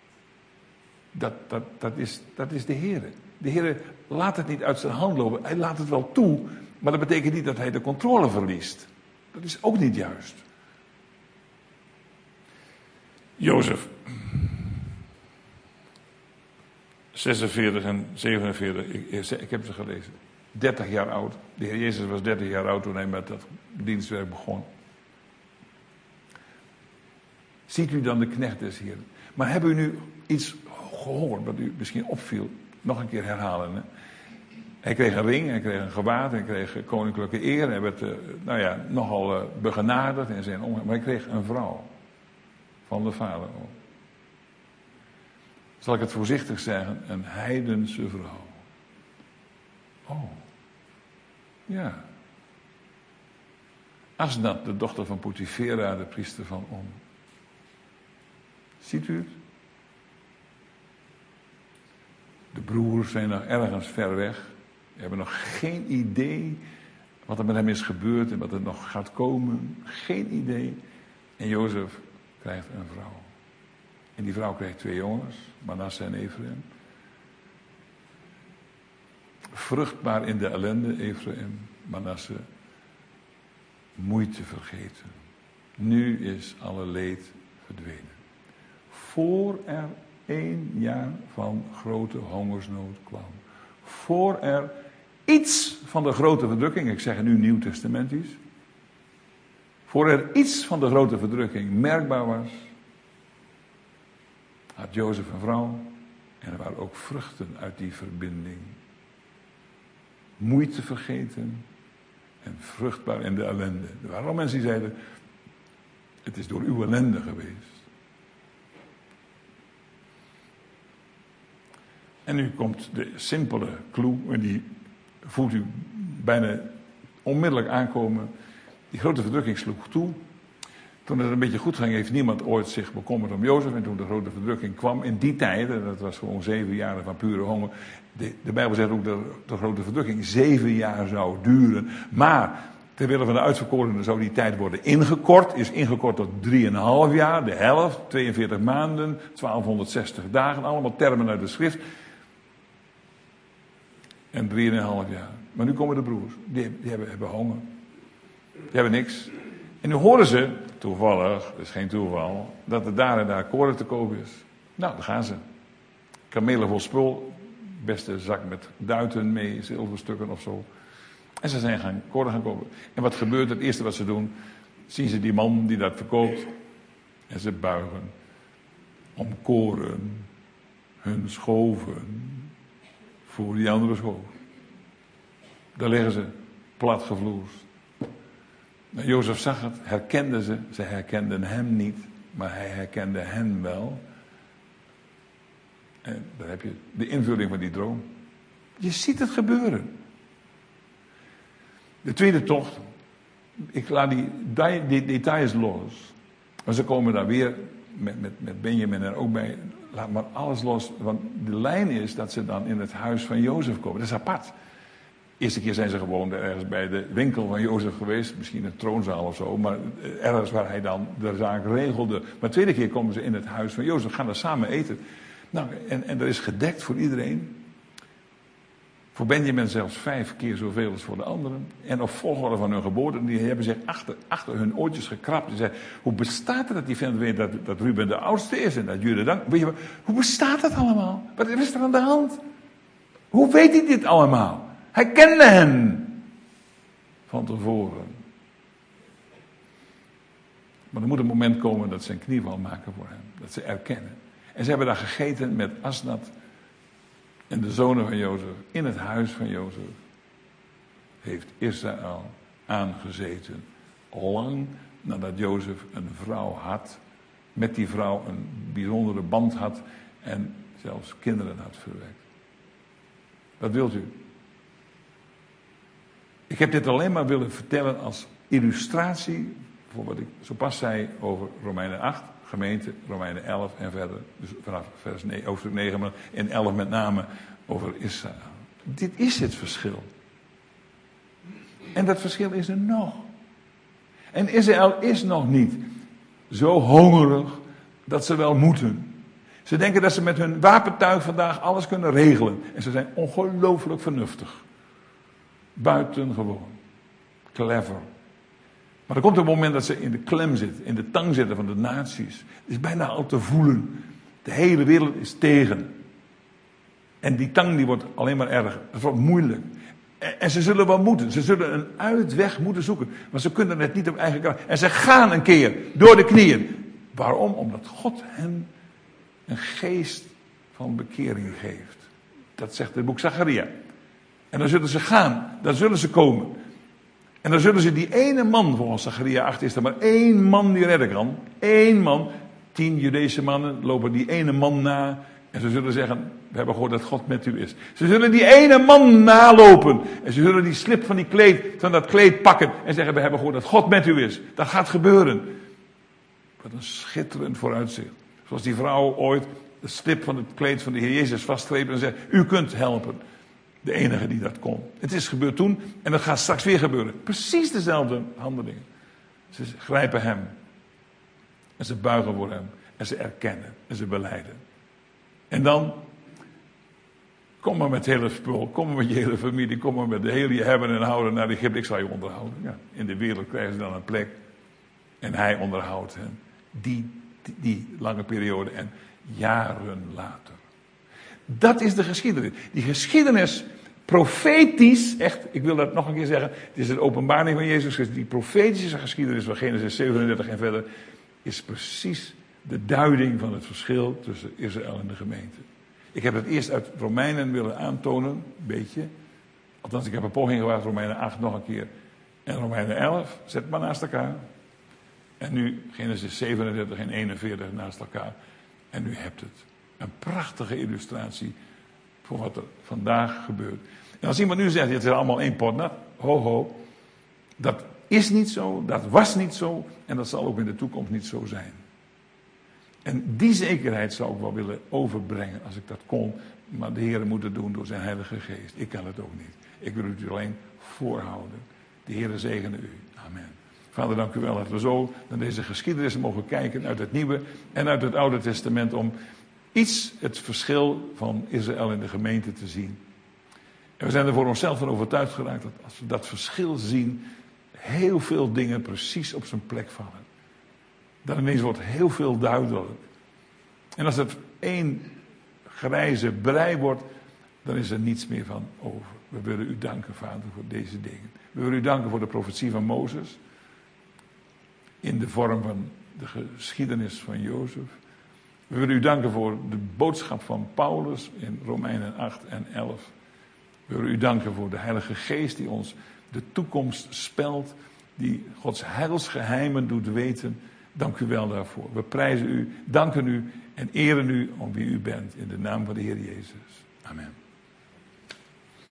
Dat is de Heer. De Heer laat het niet uit zijn hand lopen. Hij laat het wel toe. Maar dat betekent niet dat hij de controle verliest. Dat is ook niet juist. Jozef, 46 en 47, ik heb ze gelezen. 30 jaar oud. De Heer Jezus was 30 jaar oud toen hij met dat dienstwerk begon. Ziet u dan de knecht des Heeren. Maar hebben u nu iets gehoord wat u misschien opviel? Nog een keer herhalen. Hè? Hij kreeg een ring, hij kreeg een gewaad, hij kreeg koninklijke eer. Hij werd nogal begenadigd in zijn omgang. Maar hij kreeg een vrouw. Van de vader ook. Zal ik het voorzichtig zeggen? Een heidense vrouw. Oh. Ja. Asnat, de dochter van Potifera, de priester van On. Ziet u het? De broers zijn nog ergens ver weg. Die hebben nog geen idee wat er met hem is gebeurd en wat er nog gaat komen. Geen idee. En Jozef krijgt een vrouw. En die vrouw krijgt 2 jongens, Manasse en Ephraim. Vruchtbaar in de ellende, Ephraim, Manasse. Moeite vergeten. Nu is alle leed verdwenen. Voor er 1 jaar van grote hongersnood kwam. Voor er iets van de grote verdrukking, ik zeg het nu nieuwtestamentisch. Voor er iets van de grote verdrukking merkbaar was, had Jozef een vrouw en er waren ook vruchten uit die verbinding. Moeite vergeten en vruchtbaar in de ellende. Er waren al mensen die zeiden, het is door uw ellende geweest. En nu komt de simpele clue, en die voelt u bijna onmiddellijk aankomen. Die grote verdrukking sloeg toe. Toen het een beetje goed ging, heeft niemand ooit zich bekommerd om Jozef. En toen de grote verdrukking kwam in die tijden, dat was gewoon 7 jaar van pure honger. De Bijbel zegt ook dat de grote verdrukking 7 jaar zou duren. Maar ter wille van de uitverkorenen zou die tijd worden ingekort. Is ingekort tot 3,5 jaar, de helft, 42 maanden, 1260 dagen. Allemaal termen uit de schrift. En 3,5 jaar. Maar nu komen de broers. Die hebben honger. Die hebben niks. En nu horen ze, toevallig, dat is geen toeval, dat er daar en daar koren te koop is. Nou, daar gaan ze. Kamelen vol spul, beste zak met duiten mee, zilverstukken of zo. En ze zijn koren gaan kopen. En wat gebeurt? Het eerste wat ze doen, zien ze die man die dat verkoopt. En ze buigen om koren hun schoven voor die andere schoof. Daar liggen ze, platgevloerd. Jozef zag het, herkende ze. Ze herkenden hem niet, maar hij herkende hen wel. En daar heb je de invulling van die droom. Je ziet het gebeuren. De tweede tocht. Ik laat die details los. Maar ze komen daar weer met Benjamin er ook bij. Laat maar alles los. Want de lijn is dat ze dan in het huis van Jozef komen. Dat is apart. Eerste keer zijn ze gewoon ergens bij de winkel van Jozef geweest. Misschien een troonzaal of zo. Maar ergens waar hij dan de zaak regelde. Maar de tweede keer komen ze in het huis van Jozef. Gaan daar samen eten. Nou, en er is gedekt voor iedereen. Voor Benjamin zelfs 5 keer zoveel als voor de anderen. En op volgorde van hun geboorte. Die hebben zich achter hun oortjes gekrapt. Die zeiden, hoe bestaat het dat die vent weet dat Ruben de oudste is? En dat Juda dan. Weet je wat, hoe bestaat dat allemaal? Wat is er aan de hand? Hoe weet hij dit allemaal? Hij kende hen van tevoren. Maar er moet een moment komen dat ze een knieval maken voor hem. Dat ze erkennen. En ze hebben daar gegeten met Asnat en de zonen van Jozef. In het huis van Jozef heeft Israël aangezeten. Lang nadat Jozef een vrouw had. Met die vrouw een bijzondere band had. En zelfs kinderen had verwekt. Wat wilt u? Ik heb dit alleen maar willen vertellen als illustratie voor wat ik zo pas zei over Romeinen 8, gemeente, Romeinen 11 en verder. Dus vanaf hoofdstuk 9, maar in 11 met name over Israël. Dit is het verschil. En dat verschil is er nog. En Israël is nog niet zo hongerig dat ze wel moeten. Ze denken dat ze met hun wapentuig vandaag alles kunnen regelen. En ze zijn ongelooflijk vernuftig. Buitengewoon. Clever. Maar er komt een moment dat ze in de klem zitten. In de tang zitten van de naties. Het is bijna al te voelen. De hele wereld is tegen. En die tang die wordt alleen maar erger. Het wordt moeilijk. En ze zullen wel moeten. Ze zullen een uitweg moeten zoeken. Maar ze kunnen het niet op eigen kracht. En ze gaan een keer door de knieën. Waarom? Omdat God hen een geest van bekering geeft. Dat zegt het boek Zacharia. En dan zullen ze gaan. Dan zullen ze komen. En dan zullen ze die ene man, volgens Zacharia 8 is er maar 1 man die redden kan. 1 man. 10 Judese mannen lopen die ene man na. En ze zullen zeggen, we hebben gehoord dat God met u is. Ze zullen die ene man nalopen. En ze zullen die slip van dat kleed pakken. En zeggen, we hebben gehoord dat God met u is. Dat gaat gebeuren. Wat een schitterend vooruitzicht. Zoals die vrouw ooit de slip van het kleed van de Heer Jezus vaststreep en zei, u kunt helpen. De enige die dat kon. Het is gebeurd toen en dat gaat straks weer gebeuren. Precies dezelfde handelingen. Ze grijpen hem. En ze buigen voor hem. En ze erkennen. En ze belijden. En dan, kom maar met het hele spul. Kom maar met je hele familie. Kom maar met de hele je hebben en houden naar Egypte. Ik zal je onderhouden. Ja, in de wereld krijgen ze dan een plek. En hij onderhoudt hen. Die lange periode en jaren later. Dat is de geschiedenis. Die geschiedenis, profetisch, echt, ik wil dat nog een keer zeggen. Het is een openbaring van Jezus Christus. Die profetische geschiedenis van Genesis 37 en verder is precies de duiding van het verschil tussen Israël en de gemeente. Ik heb het eerst uit Romeinen willen aantonen, een beetje. Althans, ik heb een poging gewaagd, Romeinen 8 nog een keer. En Romeinen 11, zet maar naast elkaar. En nu Genesis 37 en 41 naast elkaar. En u hebt het. Een prachtige illustratie voor wat er vandaag gebeurt. En als iemand nu zegt, het is allemaal één pot nat. Ho ho. Dat is niet zo, dat was niet zo. En dat zal ook in de toekomst niet zo zijn. En die zekerheid zou ik wel willen overbrengen als ik dat kon. Maar de Heer moet het doen door zijn Heilige Geest. Ik kan het ook niet. Ik wil het u alleen voorhouden. De Heer zegene u. Amen. Vader, dank u wel dat we zo naar deze geschiedenis mogen kijken uit het Nieuwe en uit het Oude Testament om het verschil van Israël in de gemeente te zien. En we zijn er voor onszelf van overtuigd geraakt dat als we dat verschil zien, heel veel dingen precies op zijn plek vallen. Dan ineens wordt heel veel duidelijk. En als het één grijze brei wordt, dan is er niets meer van over. We willen u danken, Vader, voor deze dingen. We willen u danken voor de profetie van Mozes. In de vorm van de geschiedenis van Jozef. We willen u danken voor de boodschap van Paulus in Romeinen 8 en 11. We willen u danken voor de Heilige Geest die ons de toekomst spelt. Die Gods heilsgeheimen doet weten. Dank u wel daarvoor. We prijzen u, danken u en eren u om wie u bent. In de naam van de Heer Jezus. Amen.